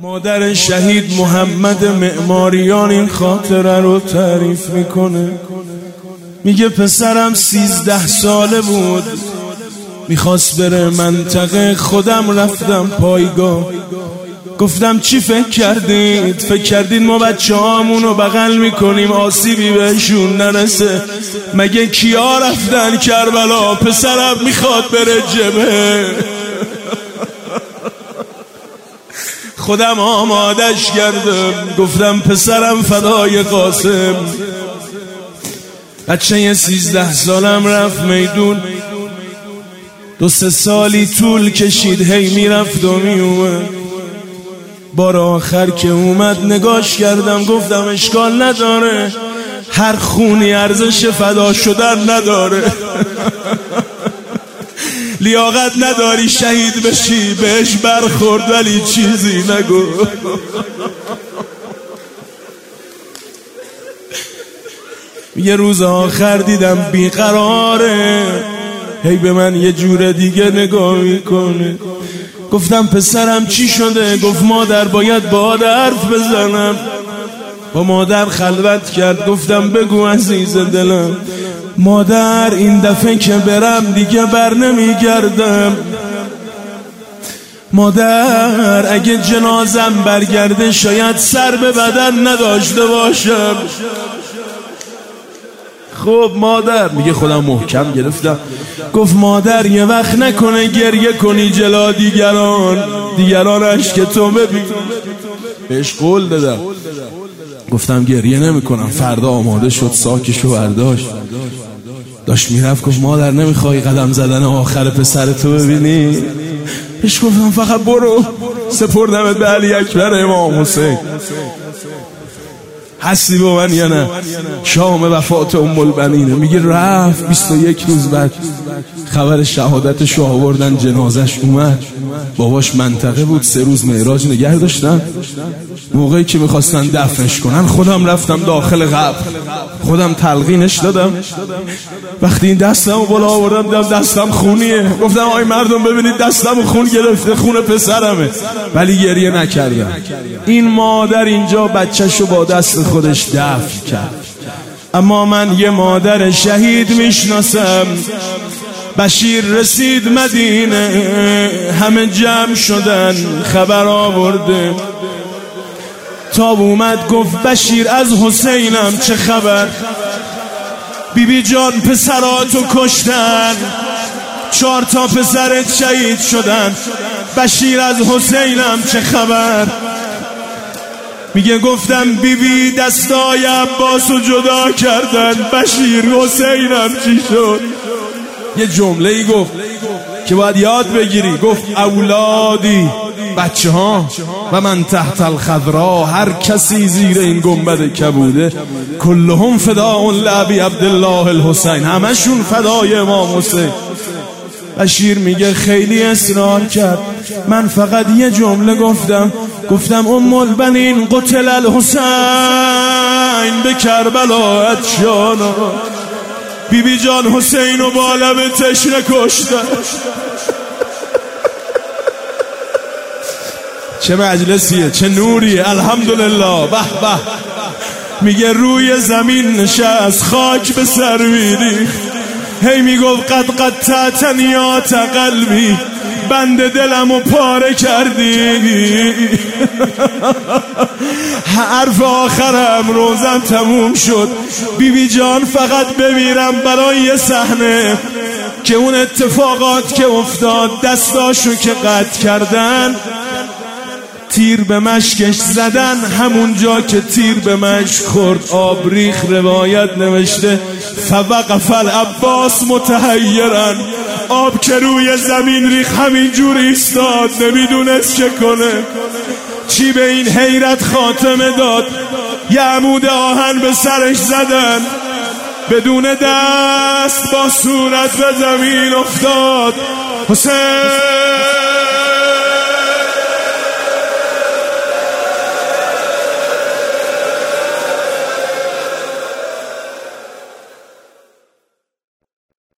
مادر شهید محمد معماریان این خاطره رو تعریف میکنه. میگه پسرم 13 ساله بود، میخواست بره منطقه، خودم رفتم پایگاه. گفتم چی فکر کردید؟ فکر کردید ما بچه هامونو بغل میکنیم آسیبی بهشون نرسه؟ مگه کیا رفتن کربلا؟ پسرم میخواد بره جبهه. خودم آمادش کردم، گفتم پسرم فدای قاسم. بچه 13 سالم رفت میدون، 2-3 سالی طول کشید، هی میرفت و میومد. بار آخر که اومد نگاش کردم، گفتم اشکال نداره، هر خونی ارزش فدا شدن نداره. لیاقت نداری شهید بشی، بهش برخورد ولی چیزی نگو. یه روز آخر دیدم بیقراره، هی به من یه جور دیگه نگاه میکنه. گفتم پسرم چی شده؟ گفت مادر باید با حرف بزنم. با مادر خلوت کرد. گفتم بگو عزیز دلم. مادر این دفعه که برم دیگه بر نمیگردم. مادر اگه جنازم برگرده شاید سر به بدن نداشته باشم. خب مادر، میگه خودم محکم گرفتم. گفت مادر یه وقت نکنه گریه کنی جلا دیگران اشک تو ببین. بهش قول دادم. گفتم گریه نمی کنم. فردا آماده شد، ساکشو برداشت، داشت میرفت. گفت مادر نمیخوای قدم زدن آخر پسرتو ببینی؟ بهش گفتم فقط برو. سپردمت به علی اکبر امام حسین. هستی با من یا نه؟ شام وفات ام البنینه. میگه رفت 21 روز بعد خبر شهادتش رو آوردن، جنازش اومد. باباش منطقه بود، 3 روز معراج نگه داشتن. موقعی که میخواستن دفنش کنن خودم رفتم داخل قبر، خودم تلقینش دادم. وقتی این دستمو بالا آوردم دیدم دستم خونیه. گفتم آی مردم ببینید دستمو خون گرفته، خون پسرمه. ولی گریه نکردم. این مادر اینجا بچه‌شو با دست خودش دفن کرد. اما من یه مادر شهید میشناسم. بشیر رسید مدینه، همه جمع شدن، خبر آورده. تا اومد گفت بشیر از حسینم چه خبر؟ بیبی جان پسراتو کشتن، 4 تا پسرت شهید شدن. بشیر از حسینم چه خبر؟ میگه گفتم بیبی دستای عباسو جدا کردن. بشیر حسینم چی شد؟ یه جمله‌ای گفت که باید یاد بگیری. گفت اولادی، بچه ها، و من تحت الخضرا، هر کسی زیر این گنبد کبوده، کلهم فداء لابی عبدالله الحسین، همشون فدای امام حسین. بشیر میگه خیلی اصرار کرد. من فقط یه جمله گفتم ام البنین قتل الحسین به کربلا اتشانا. بیبی جان حسین و با لب تشنه کشتن. چه مجلسیه، چه نوریه، الحمدلله، به به. میگه روی زمین نشست، خاک به سر میریخت، هی میگفت قد قطعتنیات قلبی، بند دلمو پاره کردی. حرف آخرم روزم تموم شد. بیبی جان فقط بمیرم برای یه صحنه که اون اتفاقات که افتاد، دستاشو که قطع کردن، تیر به مشکش زدن، همونجا که تیر به مشک خورد آب ریخ. روایت نوشته فوقف العباس متحیرن، آب که روی زمین ریخ همینجور ایستاد، نمیدونست چه کنه. چی به این حیرت خاتمه داد؟ یه عمود آهن به سرش زدن، بدون دست با صورت به زمین افتاد. حسین